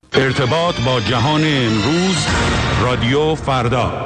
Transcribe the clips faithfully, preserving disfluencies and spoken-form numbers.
ارتباط با جهان امروز، رادیو فردا.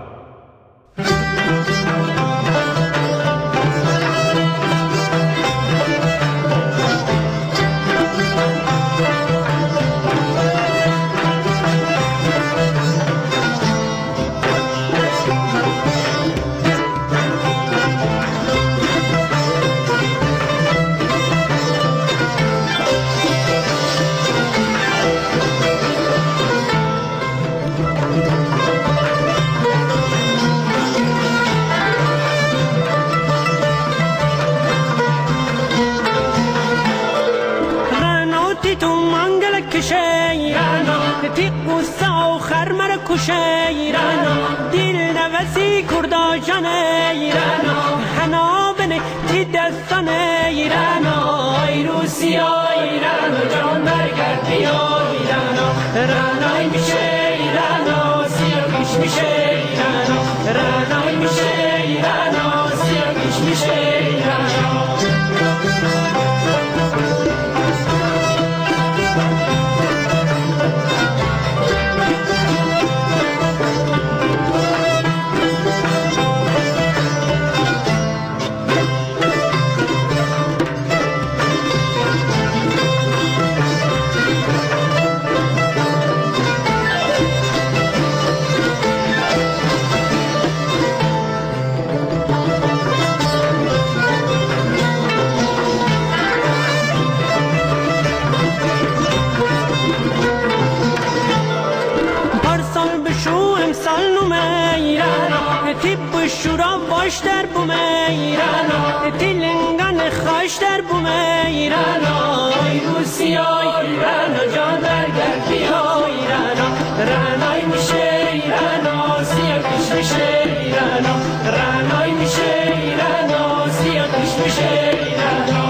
ایران دل نوسی کردا جان ایران حنا بنه تی دستان ایران ای روسیا ایران جان برگرد بیا ایران رانای میشه ایران سیاکش میشه ایران رانای میشه ایران سیاکش میشه ایران. شورا باش در بوم ایران تلنگان خاش در بوم ایران ای روسیا ایران جان برگرد بیا ایران رانای میشه ایران سیاکش میشه ایران رانای میشه ایران سیاکش میشه ایران.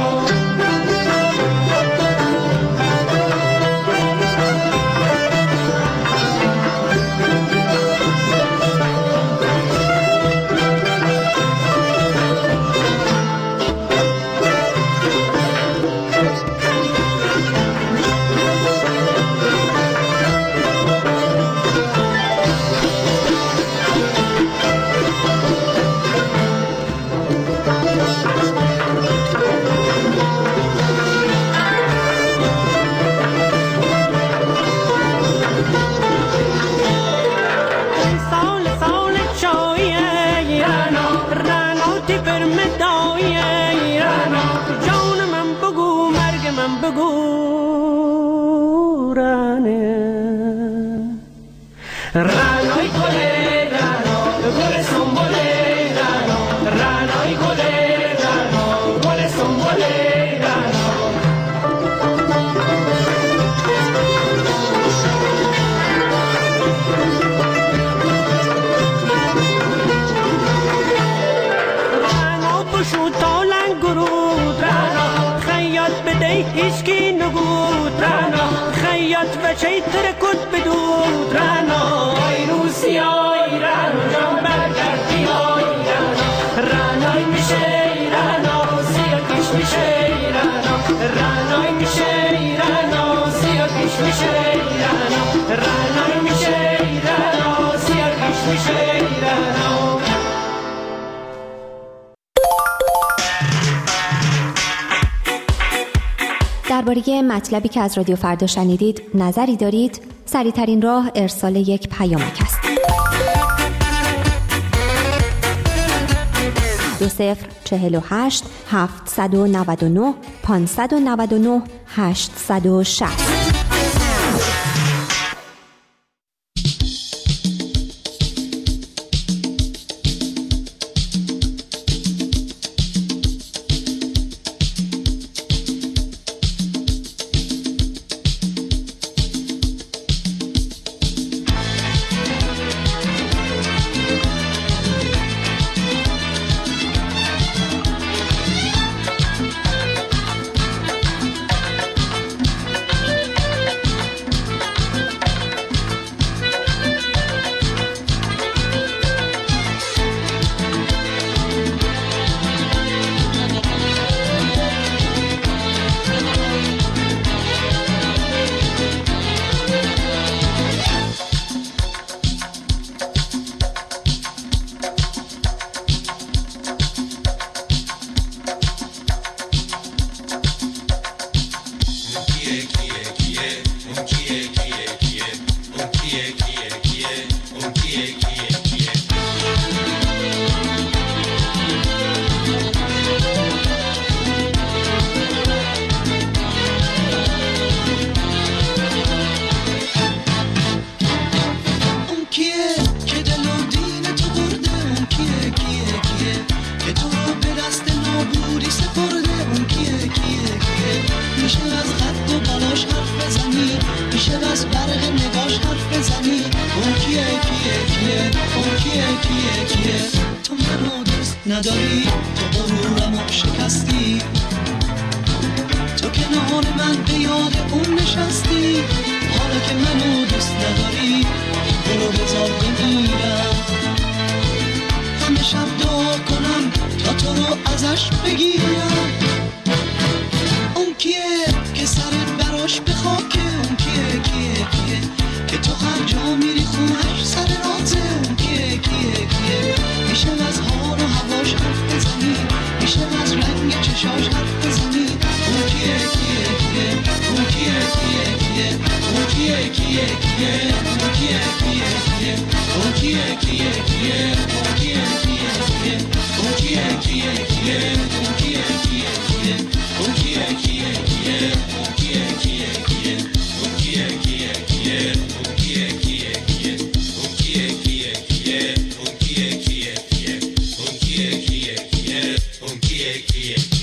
رانای گله رانو گل سنبله رانو رانای گله رانو گل سنبله رانو. رانو بشو تالن گرود رانو خیاط بده هیچکی نگود رانو خیاط بچه ترکت بدود رانو ای روسیا ایران جان برگرد بیا ایران رانای میشه ایران سیاکش میشه ایران رانای میشه ایران سیاکش میشه ایران رانای میشه ایران سیاکش میشه ایران. درباره مطلبی که از رادیو فردا شنیدید نظری دارید؟ سریع‌ترین راه ارسال یک پیامک است. دو صفر چهل و هشت هفتصد و نود و نه پانصد و نود و نه هشتصد و شصت. میشه بس برق نگاش حرف بزنی. اون کیه کیه کیه اون کیه کیه کیه. تو منو دوست نداری، تو غرورمو شکستی، تو کنار من به یاد اون نشستی. حالا که منو دوست نداری برو بذار بمیرم. همه شب دعا کنم تا تو رو ازش بگیرم. اون کیه که سرت براش به خاکه. اون کیه کیه کیه که تو هر جا میری خونش سر رازه. اون کیه کیه کیه. میشه از حال و هواش حرف بزنی، میشه از رنگ چشاش حرف بزنی. اون کیه کیه کیه اون کیه کیه کیه اون کیه کیه کیه اون کیه کیه کیه اون کیه کیه کیه اون کیه کیه کیه اون کیه کیه کیه اون کیه کیه کیه اون کیه کیه کیه اون کیه کیه کیه اون کیه کیه کیه اون کیه کیه کیه اون کیه کیه کیه اون کیه کیه کیه اون کیه کیه کیه اون کیه کیه کیه.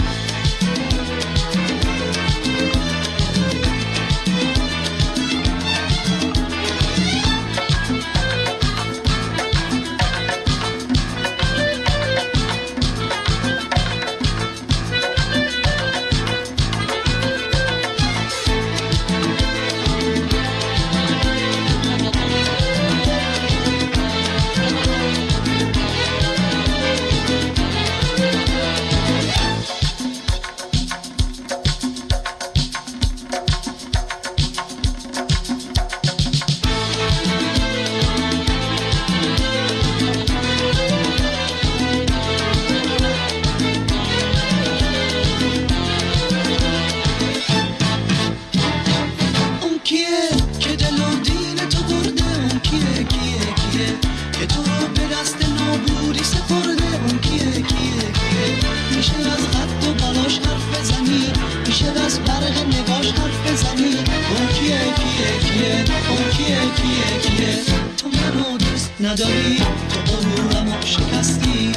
نداری تو غرورمو شکستی،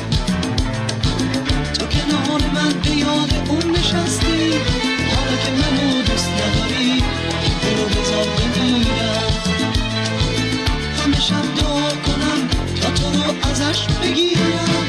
تو کنار من به یاد اون نشستی. حالا که منو دوست نداری برو بذار بمیرم. همه شب دعا کنم تا تو رو ازش بگیرم.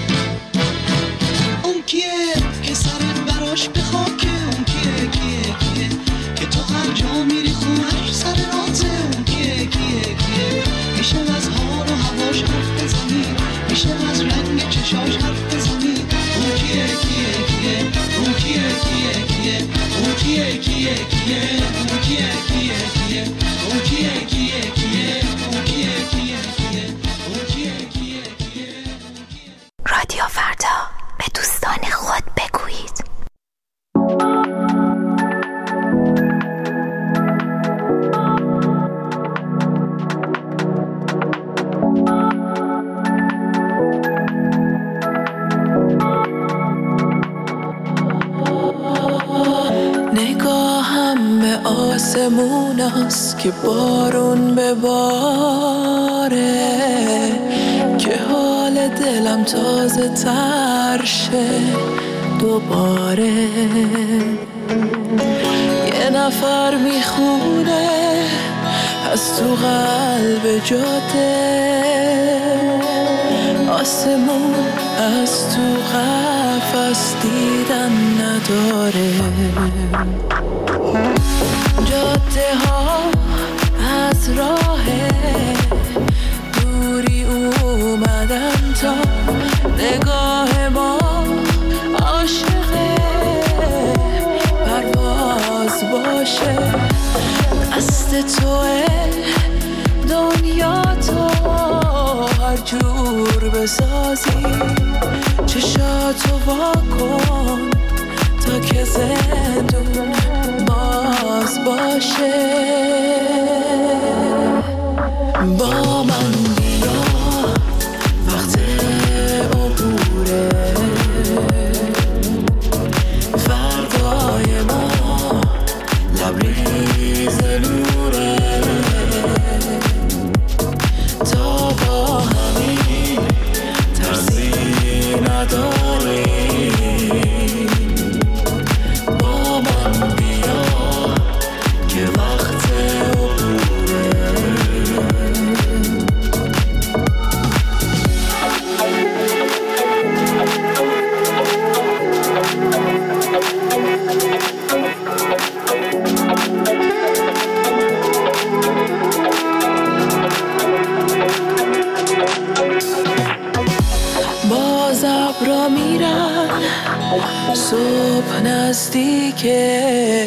اون کیه که سرت براش به خاکه. اون کیه کیه کیه که تو هر جا میری خونش سر رازه. اون کیه کیه کیه میشه از حال و هواش حرف بزنی، میشه از رنگ چشاش حرف بزنی. اون کیه کیه کیه اون کیه کیه کیه اون کیه کیه کیه اون کیه کیه کیه اون کیه کیه کیه اون کیه کیه کیه اون کیه کیه کیه. رادیو فردا، به دوستان خود بگویید. نگاهم به آسمون است که بارون بباره، که حال دلم تازه تر شه دوباره. یه نفر میخونه از تو قلب جاده، آسمون از تو قفس دیدن نداره. جاده ها از راه دوری اومدن تا نگاه ما عاشق پرواز باشه. دست توه دنیا تو هر جور بسازی، چشاتو وا کن تا که زندون باز باشه. با من بیا وقت عبوره، فردای ما لبریز نوره. تا با همین ترسی نداری، با من بیا که وقت صبح نزدیکه،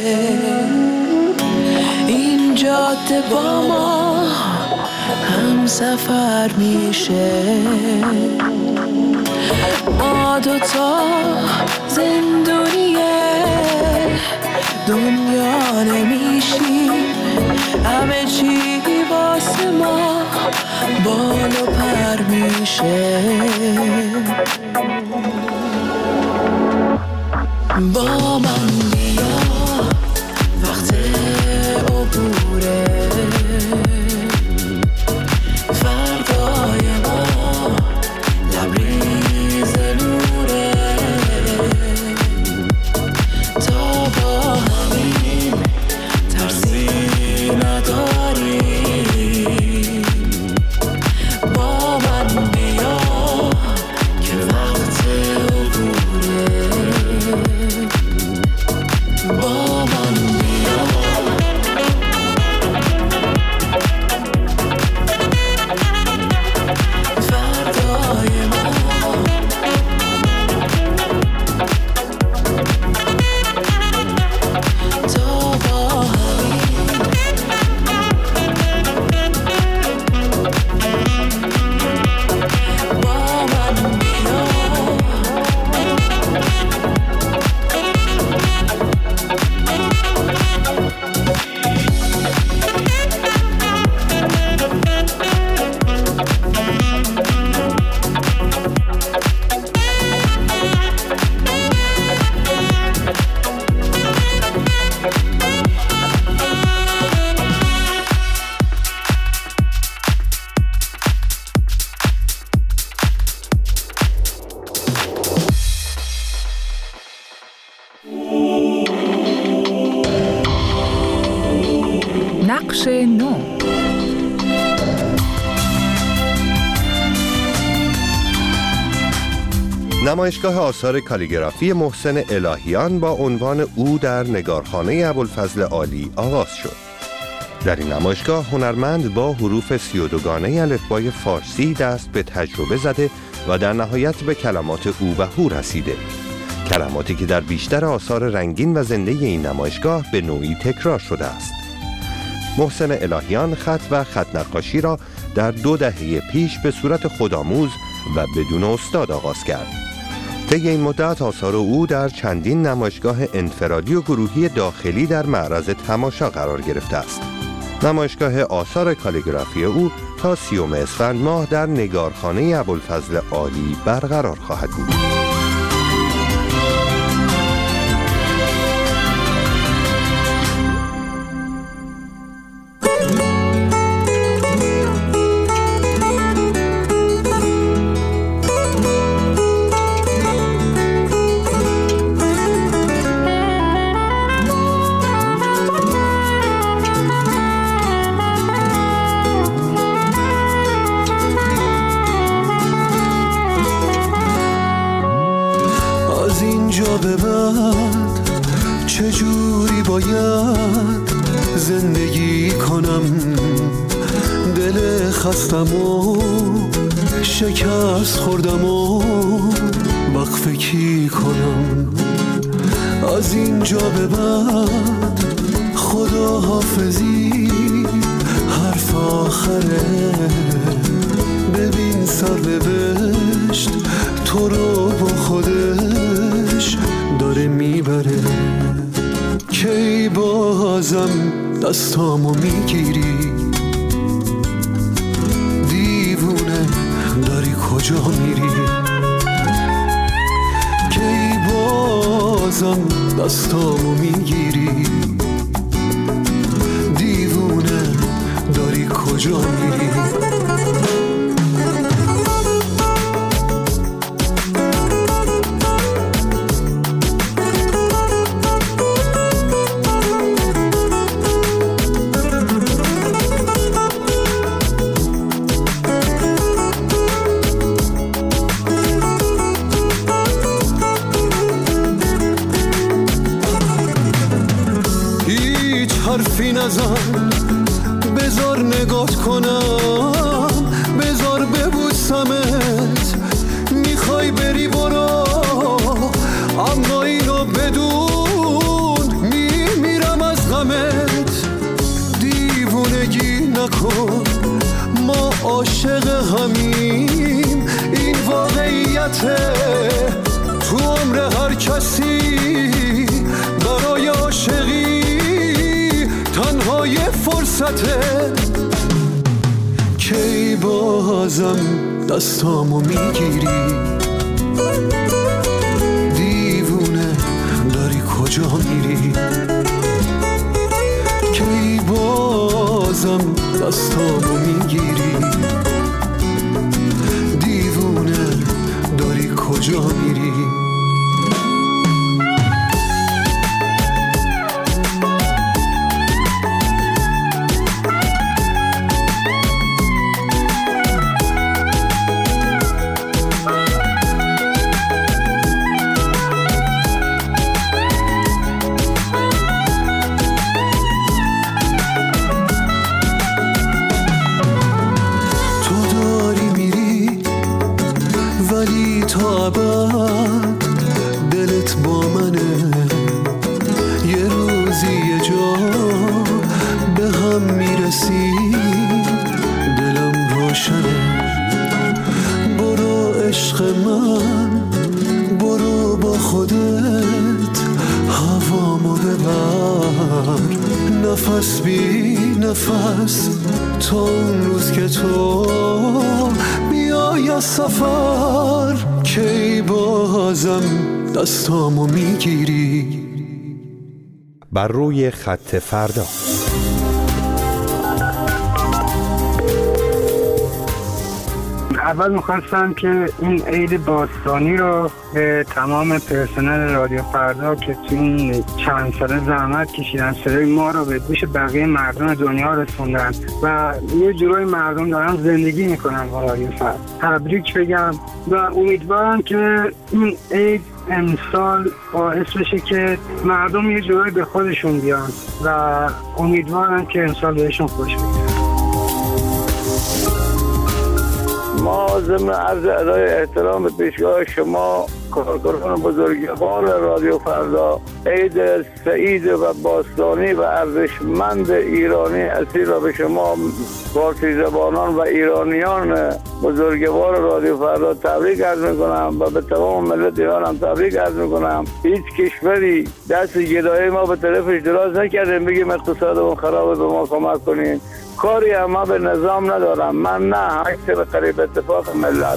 این جاده با ما هم سفر میشه، ما دوتا زندونیه، دنیا نمیشیم، همه چی واسه ما بال و پر میشه. با من بیا وقت عبوره، فردای ما لبریز نوره، تا با همین ترسی نداری. با من بیا که وقت عبوره، با من بیا. فردای ما تا با همین با من بیا. نقش نو. نمایشگاه آثار کالیگرافی محسن الهیان با عنوان او در نگارخانه ابوالفضل عالی آغاز شد. در این نمایشگاه هنرمند با حروف سی و دوگانه الفبای فارسی دست به تجربه زده و در نهایت به کلمات او و هو رسیده. کلماتی که در بیشتر آثار رنگین و زنده این نمایشگاه به نوعی تکرار شده است. محسن الهیان خط و خط نقاشی را در دو دهه پیش به صورت خودآموز و بدون استاد آغاز کرد. طی این مدت آثار او در چندین نمایشگاه انفرادی و گروهی داخلی در معرض تماشا قرار گرفته است. نمایشگاه آثار کالیگرافی او تا سیوم اسفند ماه در نگارخانه ابوالفضل عالی برقرار خواهد بود. به بعد چجوری باید زندگی کنم، دل خستم و شکست خوردم و وقفه کی کنم. از اینجا به بعد خدا حافظی حرف آخره، ببین سرنوشت تو رو با خودش داره میبره. کی بازم دستامو میگیری، دیوونه داری کجا میری؟ کی بازم دستامو میگیری، دیوونه داری کجا میری؟ حرفی نزن، بذار نگات کنم، بذار ببوسمت، میخوای بری برو نکن، ما عاشق همیم، این واقعیته. تو عمر هر کسی برای عاشقی تنها یه فرصته. کی بازم دستامو میگیری، دیوونه داری کجا میری؟ کی بازم دستامو میگیری، دیوونه داری کجا میری؟ دلت با منه، یه روزی یه جا به هم میرسیم، دلم روشنه. برو عشق من، برو با خودت هوامو ببر، نفس بی نفس تا اون روز که تو بیای از سفر. کی بازم دستامو میگیری؟ بر روی خط فردا. اول میخواستم که این عید باستانی رو به تمام پرسنل رادیو فردا که تو این چند ساله زحمت کشیدن، صدای ما رو به گوش بقیه مردم دنیا رسوندن و یه جورای مردم دارن زندگی میکنن با رادیو فردا، تبریک بگم و امیدوارم که این عید امسال باعث بشه که مردم یه جورایی به خودشون بیان و امیدوارم که امسال بهشون خوش بگذره. ما ضمن عرض ادای احترام به پیشگاه شما کارکنان بزرگوار رادیو فردا عید سعید و باستانی و ارزشمند ایرانی اصیل را به شما فارسی زبانان و ایرانیان بزرگوار رادیو فردا تبریک عرض میکنم و به تمام ملت ایران هم تبریک عرض میکنم. هیچ کشوری دست گدایی ما به طرفش دراز نکردیم بگیم اقتصادمون خرابه به ما کمک کنین. کاری هم به نظام ندارم، من نه، عکس به قریب اتفاق ملت.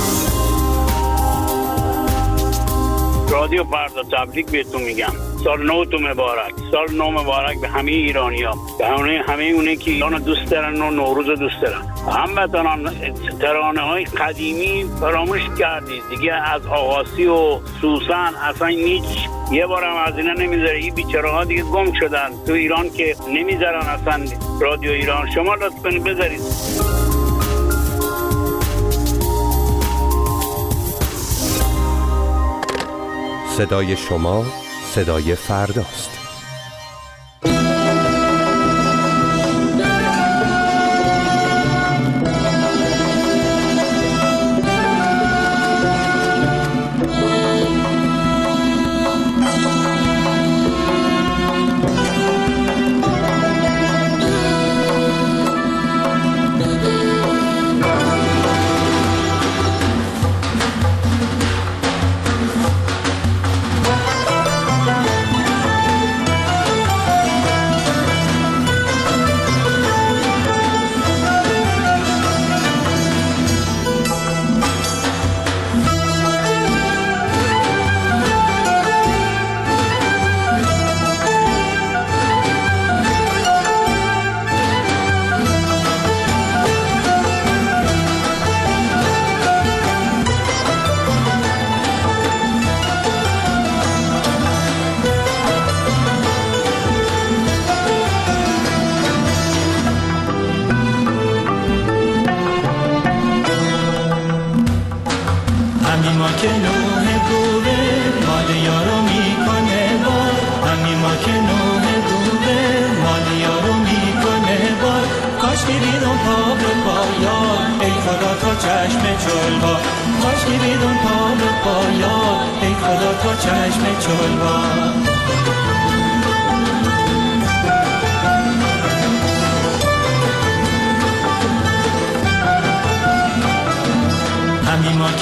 رادیو فردا تبریک بهتون میگم، سال نو تو مبارک، سال نو مبارک به همه ایرانی‌ها، به همه همه اونایی که ایران دوست دارن و نوروز دوست دارن. هموطنان، ترانه‌های قدیمی فراموش کردید دیگه، از آقاسی و سوسن اصلا هیچ یه بارم از اینا نمیذاره. این بیچاره‌ها دیگه گم شدن تو ایران که نمیذارن اصلا رادیو ایران. شما لطف کنید بذارید. صدای شما صدای فرداست.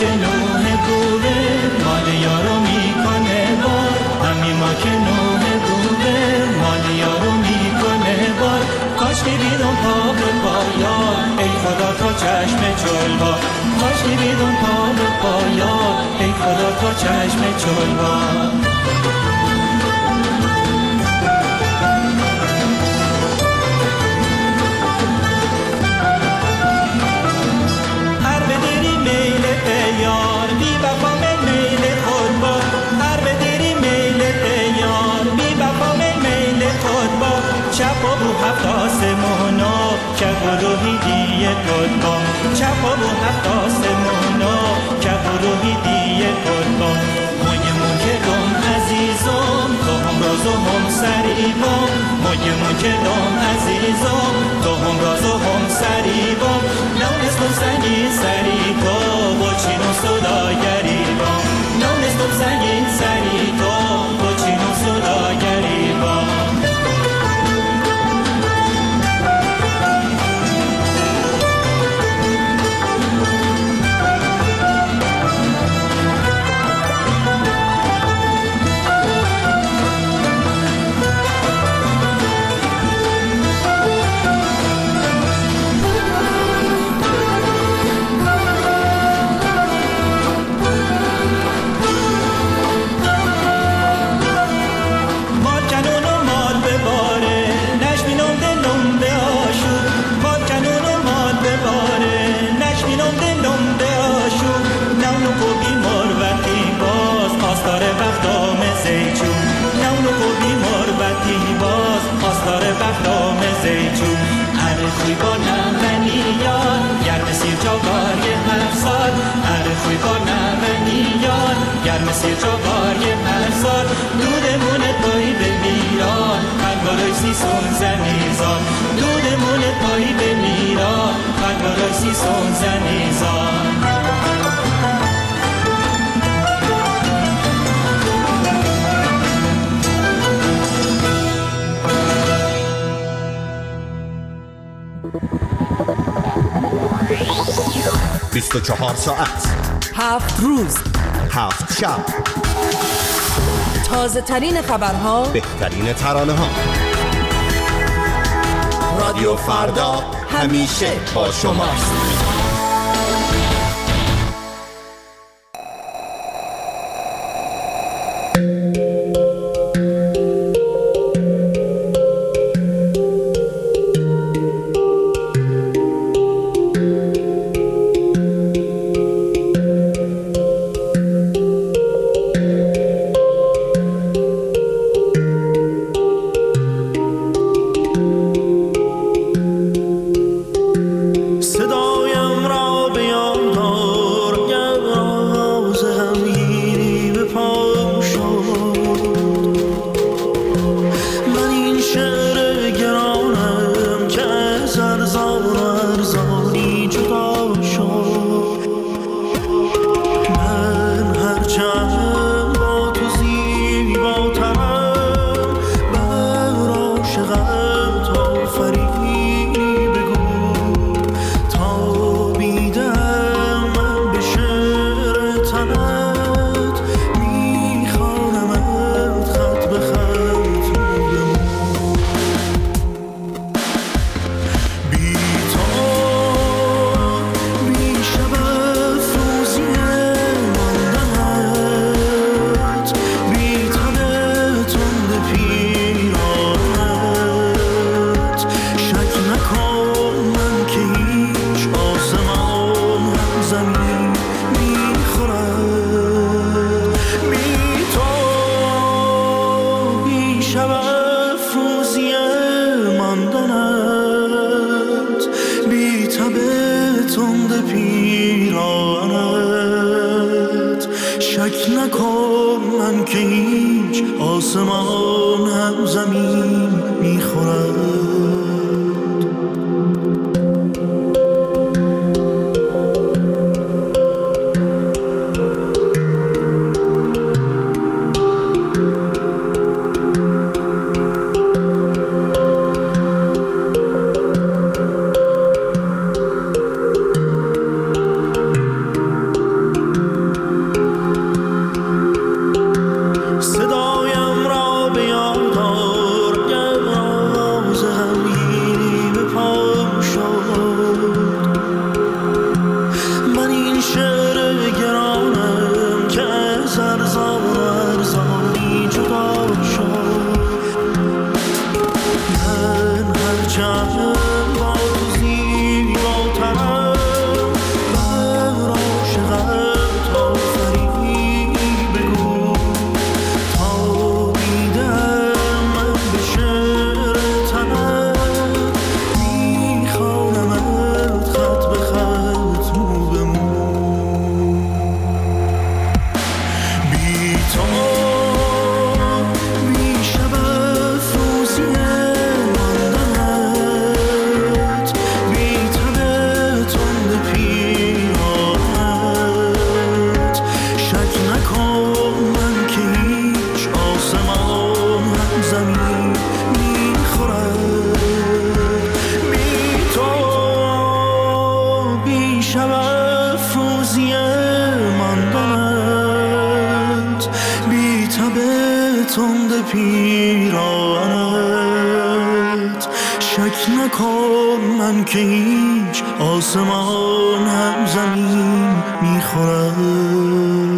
که نوه بوده مال یارو میکنه بار، همین ما که نوه بوده مال یارو میکنه بار. کاش که بیدون پا به پایان ای خدا تا چشم چلبا، کاش که بیدون پا به پایان ای خدا تا چشم چلبا. یار بی وفا میل خود با، هر بدری میل یار بی وفا میل خود با. چپ و بو هفت آسمونا که گروهی دیه خود با، چپ و بو هفت آسمونا که گروهی دیه خود با. موی مکرم عزیزم تو هم راز و هم سریبم، موی مکرم عزیزم تو هم راز و هم سریبم. نونستم سنگین سری تو با چین و صداگری با، نونستم سنگین سری تو با چین و صداگری با. خوی با نمنیان گرم سیر جاگاری هر سال، هر خوی با نمنیان گرم سیر جاگاری هر سال. دودمون پایی به میران قلبارای سیسون زنیزان، دودمون پایی به میران قلبارای سیسون زنیزان. بیست و چهار ساعت، هفت روز، هفت شب، تازه ترین خبرها، بهترین ترانه ها. رادیو فردا همیشه با شماست. آسمان هم زمین میخورد. کن من که هیچ آسمان هم زمین میخورم.